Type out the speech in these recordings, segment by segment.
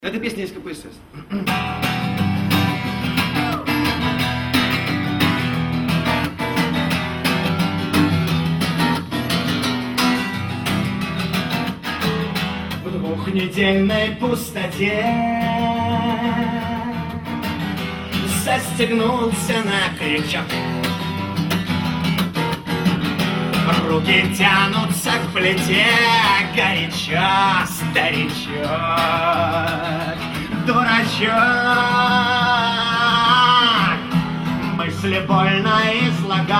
Это песня из КПСС. В двухнедельной пустоте застегнулся на крючок. Руки тянутся к плите, горячо, старичок, дурачок. Мысли больно излагал,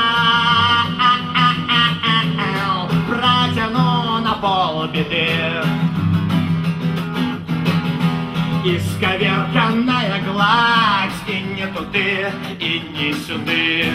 протяну на полбеды. Исковерканная гладь, и не туды, и не сюды.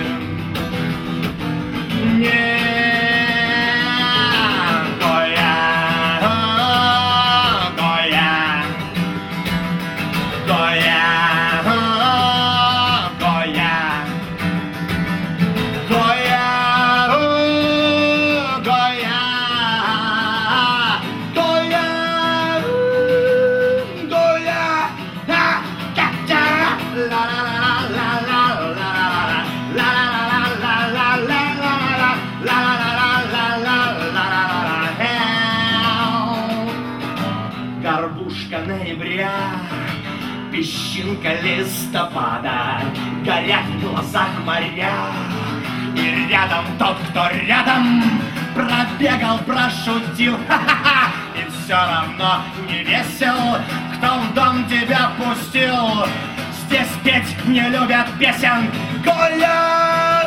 Горбушка ноября, песчинка листопада, горят в глазах моря. И рядом тот, кто рядом, пробегал, прошутил, ха-ха-ха, и все равно не весел, кто в дом тебя пустил. Здесь петь не любят песен. Коля!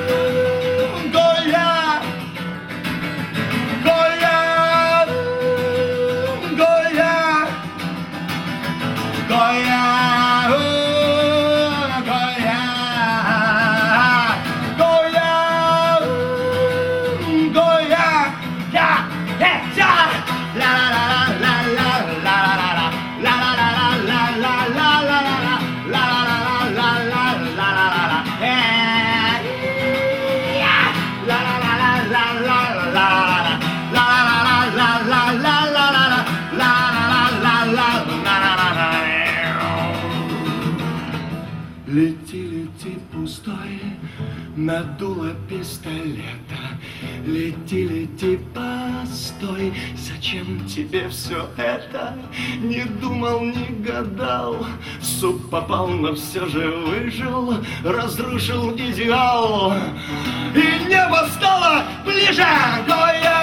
Коля! Коля! Коля! Коля! Лети, лети, пустой, надуло пистолета. Лети, лети, постой, зачем тебе все это? Не думал, не гадал, в суп попал, но все же выжил, разрушил идеал. И небо стало ближе, Гоя!